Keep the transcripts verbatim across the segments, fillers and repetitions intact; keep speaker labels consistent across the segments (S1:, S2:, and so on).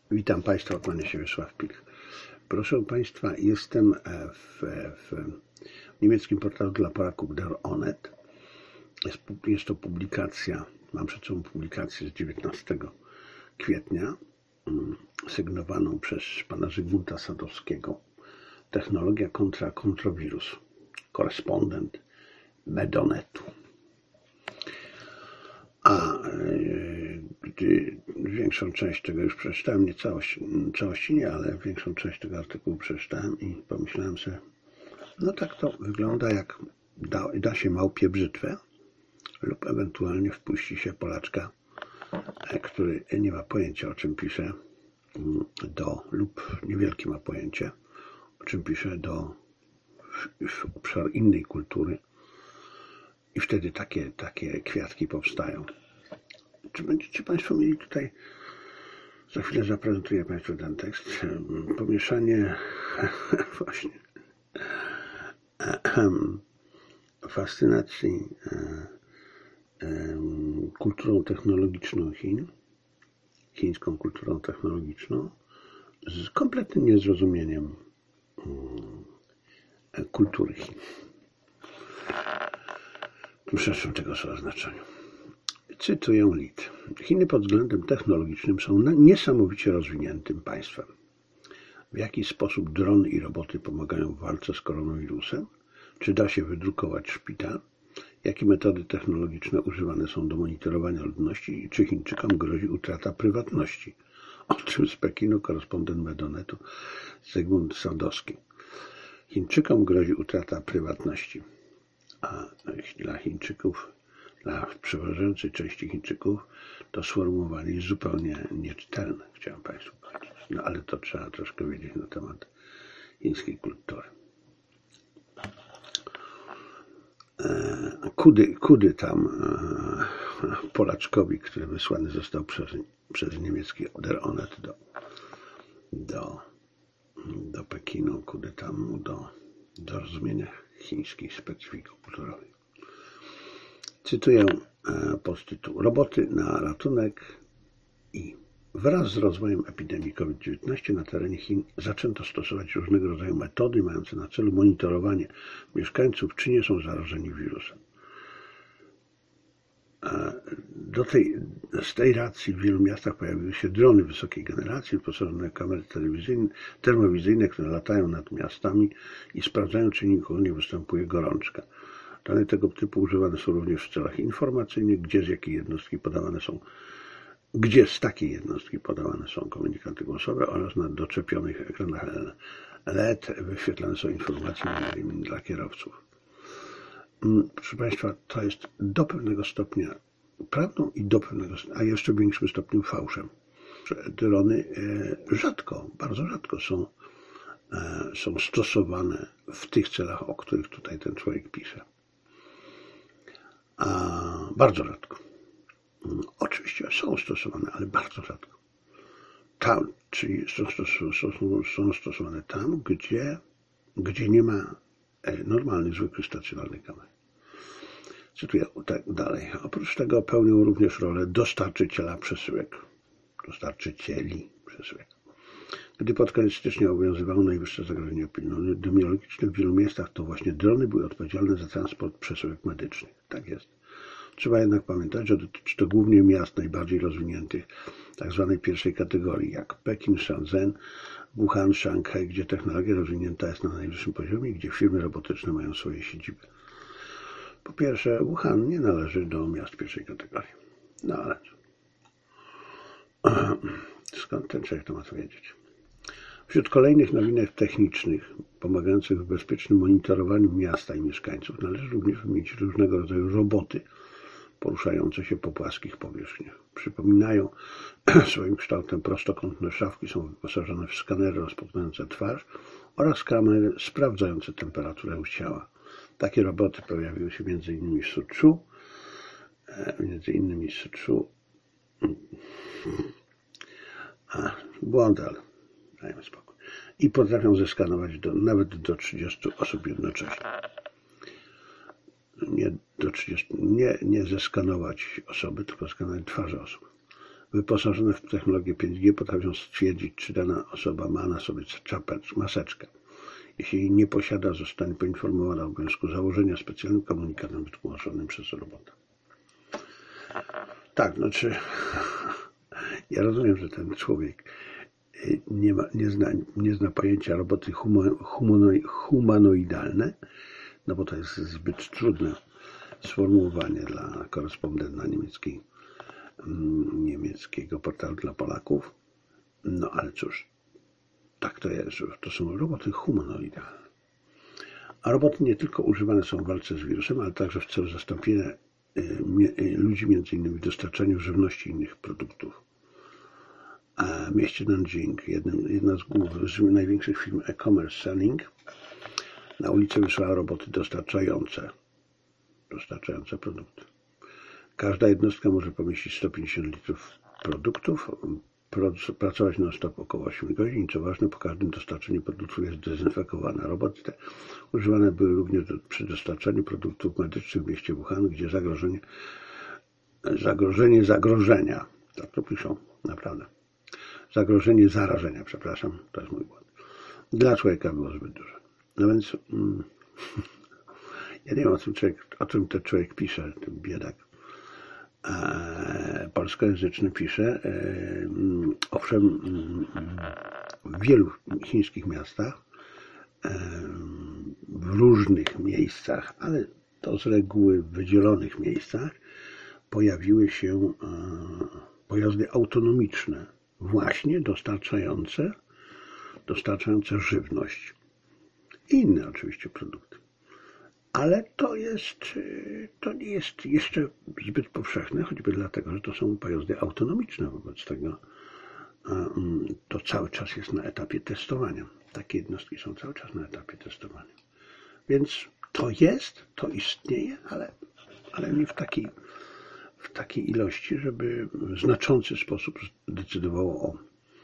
S1: Witam Państwa, kłania się Wiesław Pilch. Proszę Państwa, jestem w, w niemieckim portalu dla Polaków Der Onet. Jest, jest to publikacja, mam przed sobą publikację z dziewiętnastego kwietnia, sygnowaną przez pana Zygmunta Sadowskiego. Technologia kontra kontrowirus. Korespondent Medonetu. A gdy większą część tego już przeczytałem, nie całość, całości nie, ale większą część tego artykułu przeczytałem i pomyślałem sobie, no tak to wygląda, jak da, da się małpie brzytwę lub ewentualnie wpuści się Polaczka, który nie ma pojęcia, o czym pisze, do, lub niewielki ma pojęcie, o czym pisze, do w, w obszar innej kultury. I wtedy takie, takie kwiatki powstają. Czy będziecie Państwo mieli tutaj, za chwilę zaprezentuję Państwu ten tekst, pomieszanie właśnie fascynacji kulturą technologiczną Chin, chińską kulturą technologiczną, z kompletnym niezrozumieniem kultury Chin. W szerszym tego słowa znaczeniu. Cytuję Lid. Chiny pod względem technologicznym są niesamowicie rozwiniętym państwem. W jaki sposób drony i roboty pomagają w walce z koronawirusem? Czy da się wydrukować szpital? Jakie metody technologiczne używane są do monitorowania ludności i czy Chińczykom grozi utrata prywatności? O czym z Pekinu korespondent Medonetu Zygmunt Sadowski. Chińczykom grozi utrata prywatności. A dla Chińczyków, dla przeważającej części Chińczyków, to sformułowanie jest zupełnie nieczytelne, chciałem Państwu powiedzieć. No ale to trzeba troszkę wiedzieć na temat chińskiej kultury. Kudy, kudy tam Polaczkowi, który wysłany został przez, przez niemiecki Der Onet do, do, do Pekinu, kudy tam do, do rozumienia chińskiej specyfiki kulturowej. Cytuję podtytuł. Roboty na ratunek i wraz z rozwojem epidemii COVID dziewiętnaście na terenie Chin zaczęto stosować różnego rodzaju metody mające na celu monitorowanie mieszkańców, czy nie są zarażeni wirusem. Do tej, z tej racji w wielu miastach pojawiły się drony wysokiej generacji wyposażone w kamery telewizyjne, termowizyjne, które latają nad miastami i sprawdzają, czy nikogo nie występuje gorączka. Drony tego typu używane są również w celach informacyjnych, gdzie z jakiej jednostki podawane są, gdzie z takiej jednostki podawane są komunikaty głosowe oraz na doczepionych ekranach L E D wyświetlane są informacje dla kierowców. Proszę Państwa, to jest do pewnego stopnia prawdą i do pewnego, a jeszcze w większym stopniu fałszem. Drony rzadko, bardzo rzadko są, są stosowane w tych celach, o których tutaj ten człowiek pisze. A bardzo rzadko. Oczywiście są stosowane, ale bardzo rzadko. Tam, czyli są, są, są stosowane tam, gdzie, gdzie nie ma normalnych, zwykłych, stacjonarnych kamer. Cytuję tak dalej. Oprócz tego pełnią również rolę dostarczyciela przesyłek. Dostarczycieli przesyłek. Gdy pod koniec stycznia obowiązywało najwyższe zagrożenie epidemiologiczne w wielu miejscach, to właśnie drony były odpowiedzialne za transport przesyłek medycznych. Tak jest. Trzeba jednak pamiętać, że dotyczy to głównie miast najbardziej rozwiniętych, tak zwanej pierwszej kategorii, jak Pekin, Shenzhen, Wuhan, Szanghaj, gdzie technologia rozwinięta jest na najwyższym poziomie, gdzie firmy robotyczne mają swoje siedziby. Po pierwsze, Wuhan nie należy do miast pierwszej kategorii. No ale skąd ten człowiek to ma to wiedzieć? Wśród kolejnych nowinek technicznych pomagających w bezpiecznym monitorowaniu miasta i mieszkańców należy również wymienić różnego rodzaju roboty poruszające się po płaskich powierzchniach. Przypominają swoim kształtem prostokątne szafki, są wyposażone w skanery rozpoznające twarz oraz kamery sprawdzające temperaturę ciała. Takie roboty pojawiły się między innymi w Suczu, między innymi w Suczu, a błąd, ale dajmy spokój. I potrafią zeskanować do, nawet do trzydziestu osób jednocześnie. Nie do trzydziestu, nie, nie zeskanować osoby, tylko skanować twarze osób. wyposażone w technologię pięć G potrafią stwierdzić, czy dana osoba ma na sobie czapeczkę, maseczkę. Jeśli jej nie posiada, zostanie poinformowana o obowiązku założenia specjalnym komunikatem wytłumaczonym przez robota. Tak, znaczy, ja rozumiem, że ten człowiek nie, ma, nie, zna, nie zna pojęcia roboty humanoidalne, no bo to jest zbyt trudne sformułowanie dla korespondenta niemieckiej, niemieckiego portalu dla Polaków. No ale cóż, tak to jest, to są roboty humanoidalne. A roboty nie tylko używane są w walce z wirusem, ale także w celu zastąpienia ludzi między innymi w dostarczaniu żywności i innych produktów. A w mieście Nanjing, jednym, jedna z głów, największych firm e-commerce Selling, na ulicę wysłała roboty dostarczające, dostarczające produkty. Każda jednostka może pomieścić sto pięćdziesiąt litrów produktów, pracować non-stop około osiem godzin. Co ważne, po każdym dostarczeniu produktów jest dezynfekowana. Roboty te używane były również do, przy dostarczaniu produktów medycznych w mieście Wuhan, gdzie zagrożenie, zagrożenie zagrożenia, tak to piszą, naprawdę, zagrożenie zarażenia, przepraszam, to jest mój błąd, dla człowieka było zbyt duże. No więc mm, ja nie wiem, o czym, człowiek, o czym ten człowiek pisze, ten biedak. Polskojęzyczny pisze, owszem, w wielu chińskich miastach, w różnych miejscach, ale to z reguły w wydzielonych miejscach, pojawiły się pojazdy autonomiczne, właśnie dostarczające, dostarczające żywność i inne oczywiście produkty. Ale to jest, to nie jest jeszcze zbyt powszechne, choćby dlatego, że to są pojazdy autonomiczne. Wobec tego to cały czas jest na etapie testowania. Takie jednostki są cały czas na etapie testowania. Więc to jest, to istnieje, ale, ale nie w takiej, w takiej ilości, żeby w znaczący sposób decydowało o,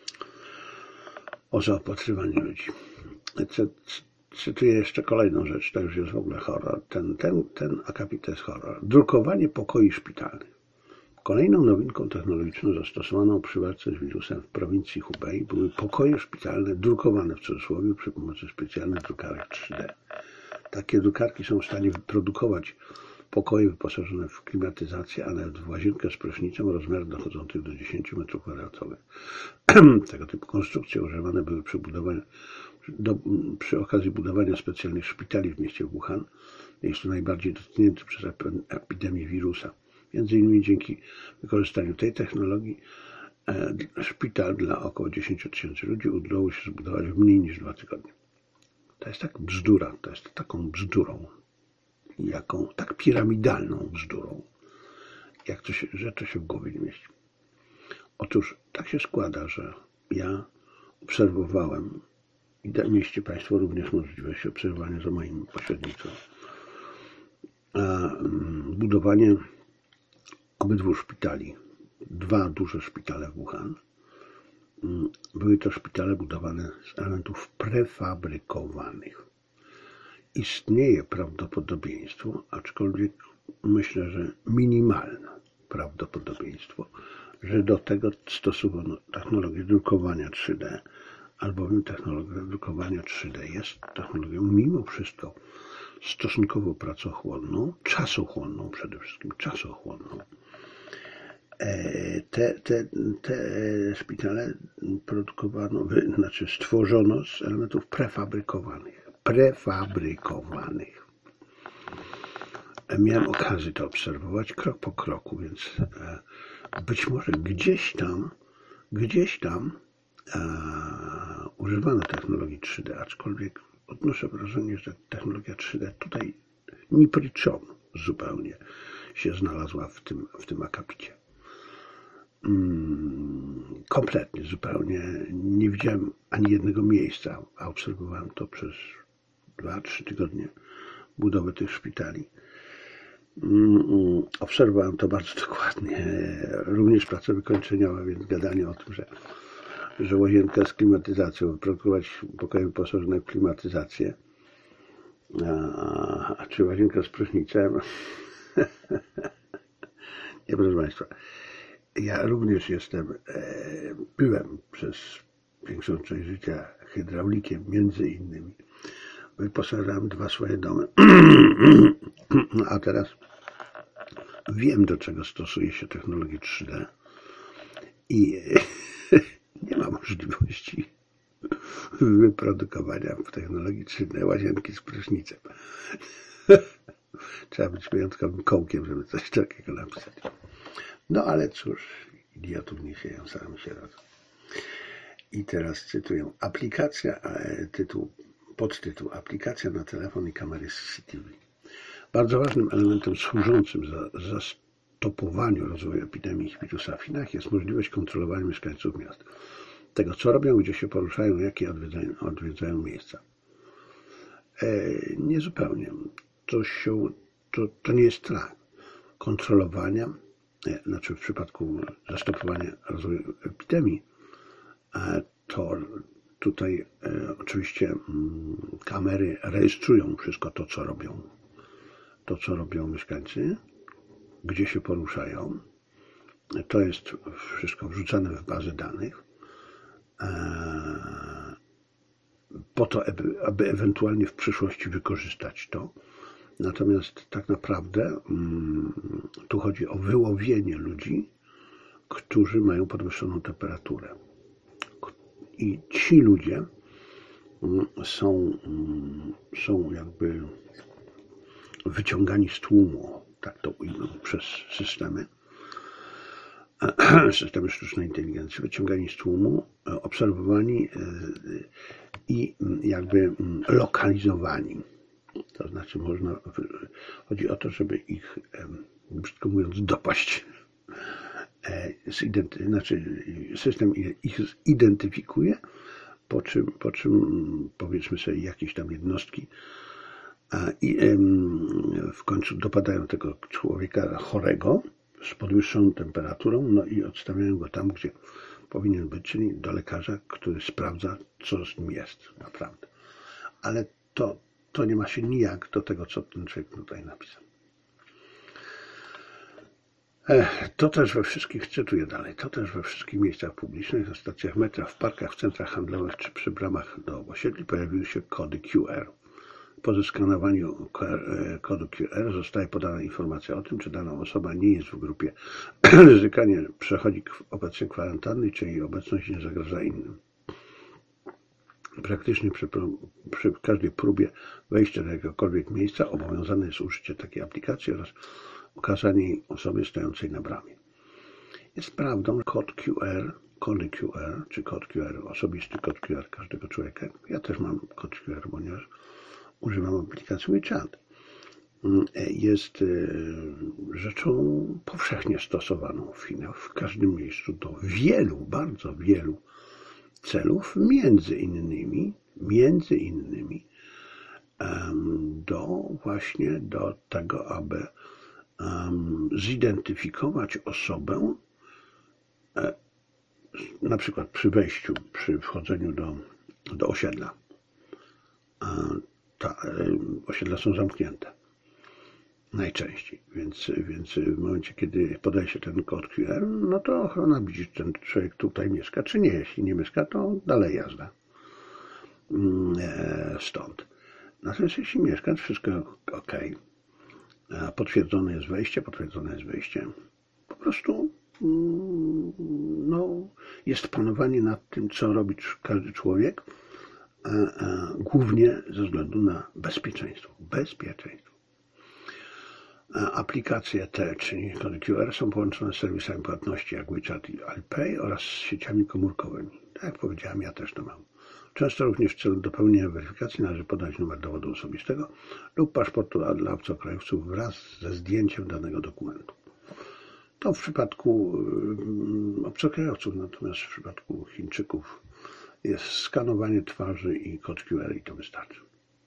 S1: o zaopatrywaniu ludzi. Cytuję jeszcze kolejną rzecz, to już jest w ogóle horror. Ten, ten, ten akapit to jest horror. Drukowanie pokoi szpitalnych. Kolejną nowinką technologiczną zastosowaną przy walce z wirusem w prowincji Hubei były pokoje szpitalne drukowane w cudzysłowie przy pomocy specjalnych drukarek trzy D. Takie drukarki są w stanie wyprodukować pokoje wyposażone w klimatyzację, a nawet w łazienkę z prysznicem o rozmiarach dochodzących do dziesięciu metrów kwadratowych. Tego typu konstrukcje używane były przy budowaniu Do, przy okazji budowania specjalnych szpitali w mieście Wuhan, miejscu najbardziej dotkniętym przez epidemię wirusa. Między innymi dzięki wykorzystaniu tej technologii e, szpital dla około dziesięciu tysięcy ludzi udało się zbudować w mniej niż dwa tygodnie. To jest tak bzdura, to jest taką bzdurą, jaką, tak piramidalną bzdurą, jak to się, że to się w głowie nie mieści. Otóż tak się składa, że ja obserwowałem i mieliście Państwo również możliwość obserwowania za moim pośrednictwem budowanie obydwu szpitali. Dwa duże szpitale w Wuhan. Były to szpitale budowane z elementów prefabrykowanych. Istnieje prawdopodobieństwo, aczkolwiek myślę, że minimalne prawdopodobieństwo, że do tego stosowano technologię drukowania trzy D, albowiem technologia drukowania trzy D jest technologią mimo wszystko stosunkowo pracochłonną, czasochłonną przede wszystkim, czasochłonną. Te, te, te szpitale produkowano, znaczy stworzono z elementów prefabrykowanych. Prefabrykowanych. Miałem okazję to obserwować krok po kroku, więc być może gdzieś tam, gdzieś tam e, używano technologii trzy D, aczkolwiek odnoszę wrażenie, że technologia trzy D tutaj ni pry czym zupełnie się znalazła w tym, w tym akapicie. Hmm, kompletnie, zupełnie nie widziałem ani jednego miejsca, a obserwowałem to przez dwa trzy tygodnie budowę tych szpitali. Hmm, obserwowałem to bardzo dokładnie, również prace wykończeniowe, więc gadanie o tym, że, że łazienka z klimatyzacją, wyprodukować pokoje wyposażone w klimatyzację, a, a czy łazienka z prysznicem? Nie, proszę Państwa. ja również jestem, byłem przez większą część życia hydraulikiem, między innymi. Wyposażałem dwa swoje domy, a teraz wiem, do czego stosuje się technologię trzy D i nie ma możliwości wyprodukowania w technologii trzy D łazienki z prysznicem. Trzeba być wyjątkowym kołkiem, żeby coś takiego napisać. No ale cóż, idiotów nie sieją, sami się rodzą. I teraz cytuję. Aplikacja, tytuł, podtytuł. Aplikacja na telefon i kamery C C T V. Bardzo ważnym elementem służącym za zastopowaniu rozwoju epidemii hipidusa w Chinach jest możliwość kontrolowania mieszkańców miast. Tego, co robią, gdzie się poruszają, jakie odwiedzają, odwiedzają miejsca. E, nie zupełnie. To, się, to, to nie jest trakt kontrolowania, e, znaczy w przypadku zastopowania rozwoju epidemii, e, to tutaj e, oczywiście m, kamery rejestrują wszystko to, co robią. To, co robią mieszkańcy, gdzie się poruszają. To jest wszystko wrzucane w bazę danych, po to, aby, aby ewentualnie w przyszłości wykorzystać to. Natomiast tak naprawdę tu chodzi o wyłowienie ludzi, którzy mają podwyższoną temperaturę. I ci ludzie są, są jakby wyciągani z tłumu, tak to ujmę, przez systemy. Systemy sztucznej inteligencji, wyciągani z tłumu, obserwowani i jakby lokalizowani. To znaczy można, chodzi o to, żeby ich, brzydko mówiąc, dopaść. Znaczy system ich zidentyfikuje, po czym, po czym powiedzmy sobie jakieś tam jednostki i w końcu dopadają tego człowieka chorego, z podwyższoną temperaturą, no i odstawiają go tam, gdzie powinien być, czyli do lekarza, który sprawdza, co z nim jest naprawdę. Ale to, to nie ma się nijak do tego, co ten człowiek tutaj napisał. Ech, to też we wszystkich, cytuję dalej, to też we wszystkich miejscach publicznych, na stacjach metra, w parkach, w centrach handlowych czy przy bramach do osiedli pojawiły się kody Q R. Po zeskanowaniu kodu Q R zostaje podana informacja o tym, czy dana osoba nie jest w grupie ryzyka, nie przechodzi obecnie kwarantanny, czy jej obecność nie zagraża innym. Praktycznie przy, przy każdej próbie wejścia do jakiegokolwiek miejsca obowiązane jest użycie takiej aplikacji oraz ukazanie jej osobie stojącej na bramie. Jest prawdą, że kod Q R, kody Q R, czy kod Q R, osobisty kod Q R każdego człowieka, ja też mam kod Q R, ponieważ używam aplikacji WeChat, jest rzeczą powszechnie stosowaną w Chinach, w każdym miejscu, do wielu, bardzo wielu celów, między innymi, między innymi do właśnie do tego, aby zidentyfikować osobę, na przykład przy wejściu, przy wchodzeniu do, do osiedla. Ta, osiedla są zamknięte najczęściej, więc, więc w momencie, kiedy podaje się ten kod Q R, no to ochrona widzi, czy ten człowiek tutaj mieszka, czy nie. Jeśli nie mieszka, to dalej jazda stąd. Natomiast jeśli mieszka, to wszystko ok. Potwierdzone jest wejście, potwierdzone jest wyjście. Po prostu no, jest panowanie nad tym, co robi każdy człowiek, głównie ze względu na bezpieczeństwo. Bezpieczeństwo. Aplikacje te, czyli kody Q R, są połączone z serwisami płatności jak WeChat i Alipay oraz z sieciami komórkowymi. Tak jak powiedziałem, ja też to mam. Często również w celu dopełnienia weryfikacji należy podać numer dowodu osobistego lub paszportu dla obcokrajowców wraz ze zdjęciem danego dokumentu. To w przypadku obcokrajowców, natomiast w przypadku Chińczyków jest skanowanie twarzy i kod Q R i to wystarczy.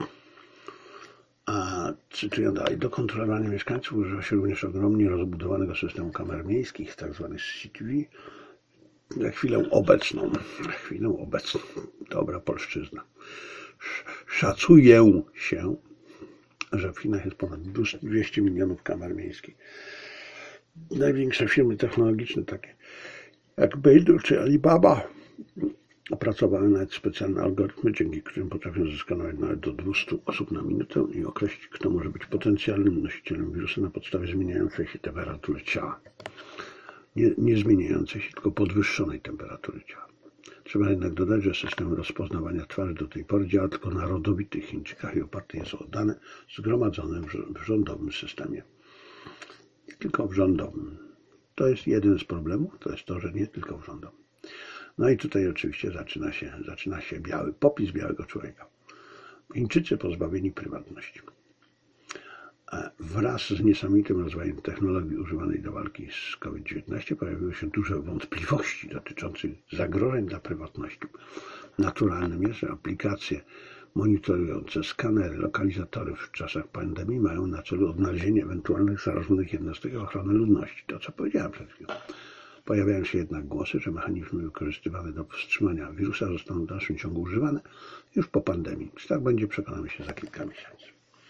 S1: A cytuję dalej, do kontrolowania mieszkańców używa się również ogromnie rozbudowanego systemu kamer miejskich, tzw. C C T V. Na chwilę obecną, na chwilę obecną, dobra polszczyzna, szacuje się, że w Chinach jest ponad dwieście milionów kamer miejskich. największe firmy technologiczne, takie jak Baidu czy Alibaba, opracowały nawet specjalne algorytmy, dzięki którym potrafią zeskanować nawet do dwustu osób na minutę i określić, kto może być potencjalnym nosicielem wirusa na podstawie zmieniającej się temperatury ciała. Nie, nie zmieniającej się, tylko podwyższonej temperatury ciała. Trzeba jednak dodać, że system rozpoznawania twarzy do tej pory działa tylko na rodowitych Chińczykach i oparty jest o dane zgromadzone w rządowym systemie. Nie tylko w rządowym. To jest jeden z problemów, to jest to, że nie tylko w rządowym. No i tutaj oczywiście zaczyna się, zaczyna się biały popis białego człowieka. Chińczycy pozbawieni prywatności. Wraz z niesamowitym rozwojem technologii używanej do walki z COVID dziewiętnaście pojawiły się duże wątpliwości dotyczące zagrożeń dla prywatności. Naturalnym jest, że aplikacje monitorujące skanery, lokalizatory w czasach pandemii mają na celu odnalezienie ewentualnych zarażonych jednostek ochrony ludności. To, co powiedziałem przed chwilą. Pojawiają się jednak głosy, że mechanizmy wykorzystywane do powstrzymania wirusa zostaną w dalszym ciągu używane już po pandemii. Czy tak będzie, przekonamy się za kilka miesięcy.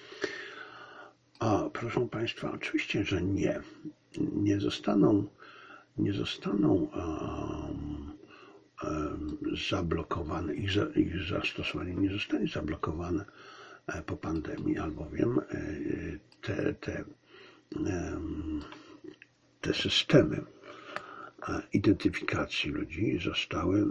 S1: A proszę Państwa, oczywiście, że nie. Nie zostaną, nie zostaną um, um, zablokowane, ich, za, ich zastosowanie nie zostanie zablokowane po pandemii, albowiem te, te, te systemy identyfikacji ludzi zostały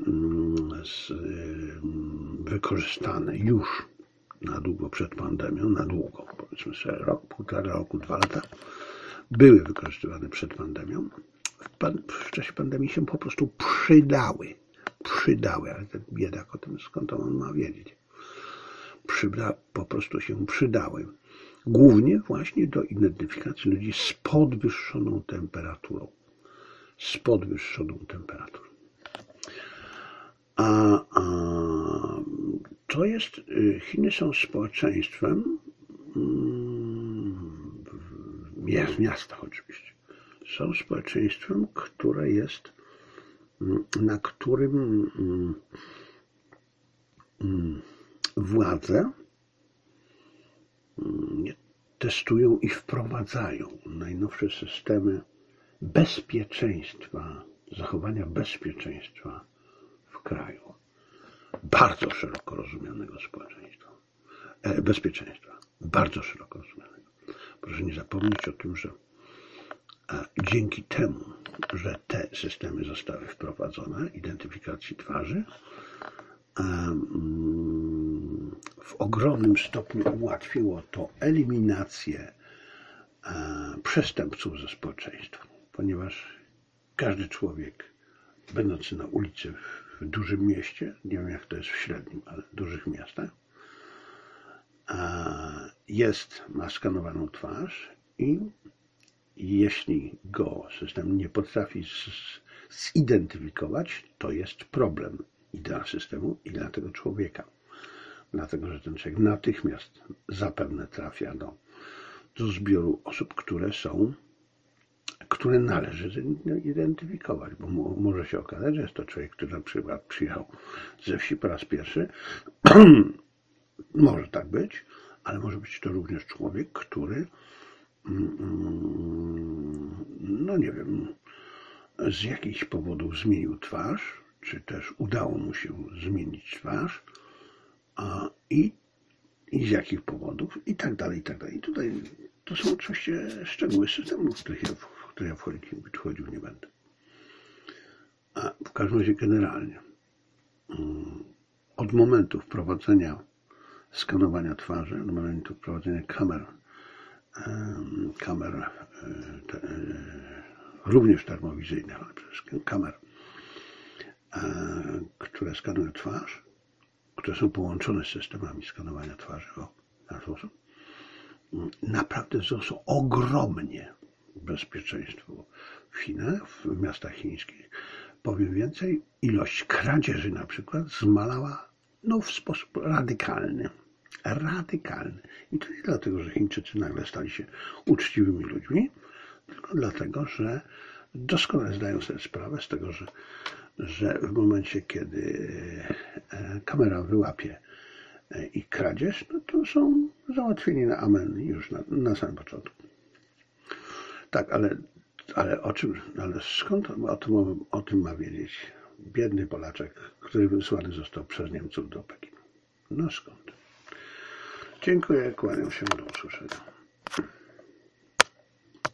S1: wykorzystane już na długo przed pandemią, na długo, powiedzmy sobie rok, półtora roku, dwa lata, były wykorzystywane przed pandemią. W, pan, w czasie pandemii się po prostu przydały. Przydały, ale ten biedak o tym skąd on ma wiedzieć. Przyda, po prostu się przydały. Głównie właśnie do identyfikacji ludzi z podwyższoną temperaturą. Z podwyższoną temperaturą. A, a to jest, Chiny są społeczeństwem, w miastach oczywiście, są społeczeństwem, które jest, na którym władze testują i wprowadzają najnowsze systemy bezpieczeństwa, zachowania bezpieczeństwa w kraju. Bardzo szeroko rozumianego społeczeństwa. E, bezpieczeństwa. Bardzo szeroko rozumianego. Proszę nie zapomnieć o tym, że e, dzięki temu, że te systemy zostały wprowadzone, identyfikacji twarzy, e, mm, w ogromnym stopniu ułatwiło to eliminację e, przestępców ze społeczeństwa, ponieważ każdy człowiek będący na ulicy w dużym mieście, nie wiem jak to jest w średnim, ale w dużych miastach, jest, ma skanowaną twarz i jeśli go system nie potrafi zidentyfikować, to jest problem i dla systemu, i dla tego człowieka. Dlatego, że ten człowiek natychmiast zapewne trafia do, do zbioru osób, które są które należy zidentyfikować, bo może się okazać, że jest to człowiek, który na przykład przyjechał ze wsi po raz pierwszy. Może tak być, ale może być to również człowiek, który, no nie wiem, z jakichś powodów zmienił twarz, czy też udało mu się zmienić twarz, a i, i z jakich powodów, i tak dalej, i tak dalej. I tutaj to są oczywiście szczegóły systemu, w których ja to ja wchodził, wchodził nie będę. A w każdym razie generalnie od momentu wprowadzenia skanowania twarzy, od momentu wprowadzenia kamer, kamer te, również termowizyjnych, ale przede wszystkim kamer, które skanują twarz, które są połączone z systemami skanowania twarzy, o, w ten sposób, naprawdę wzrosło ogromnie bezpieczeństwo w Chinach, w miastach chińskich. Powiem więcej, ilość kradzieży na przykład zmalała no, w sposób radykalny. Radykalny. I to nie dlatego, że Chińczycy nagle stali się uczciwymi ludźmi, tylko dlatego, że doskonale zdają sobie sprawę z tego, że, że w momencie, kiedy kamera wyłapie i kradzież, no to są załatwieni na amen już na, na samym początku. Tak, ale Ale o czym, ale skąd o tym, o tym ma wiedzieć biedny Polaczek, który wysłany został przez Niemców do Pekinu? No skąd? Dziękuję, kłaniam się, do usłyszenia.